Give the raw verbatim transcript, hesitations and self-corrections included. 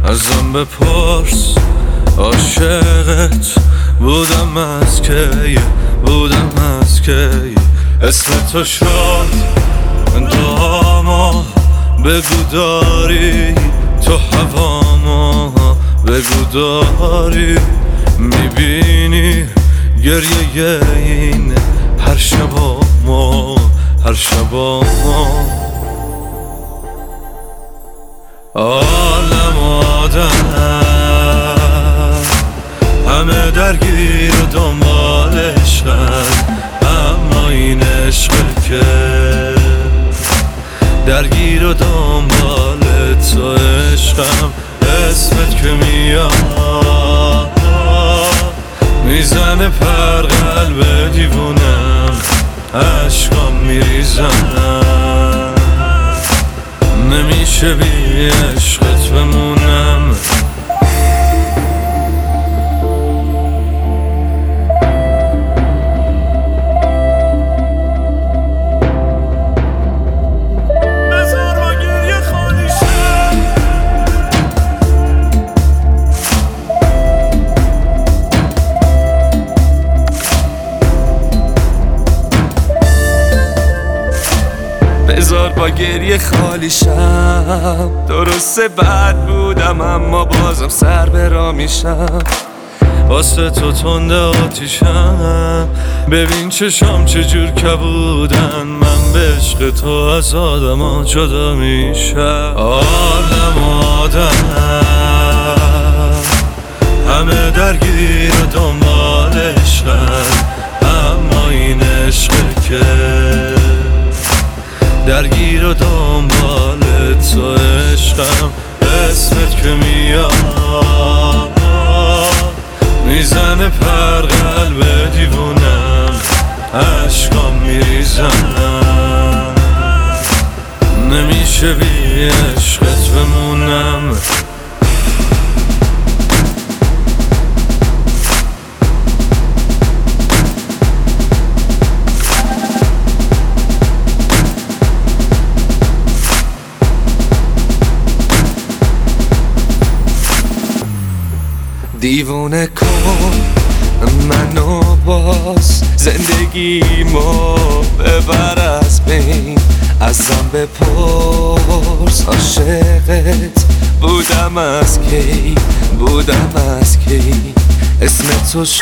ازم بپرس عاشقت بودم از کی، بودم از کی. اسم تو شد داما، بگو داری تو هواما، بگو داری میبینی گریه این هر شبا ما، هر شبا ما. عالم آدم همه درگیر و دنبال عشقن، اما این عشق که درگیر و دنبال تو عشقم. اسمت که میاد میزنه پر قلب دیوونم، عشقام میریزن نمیشه بی عشقت بمونم. بذار با گریه خالی شم، درسته بد بودم اما بازم سر برا میشم. واسه تو تنده آتیشم، ببین چشام چجور کبودن، من به عشق تو از آدم ها جدا میشم. آدم آدم همه درگیر و دنبال عشقن، اما این عشق که درگیر و دنبال تو عشقم. اسمت که میاد میزنه پر قلب دیوونم، عشقام میریزن نمیشه بی عشقت بمونم. دیوونه کن منو باز، زندگیمو ببر از بین، ازم بپرس عاشقت بودم از کی، بودم از کی. اسم تو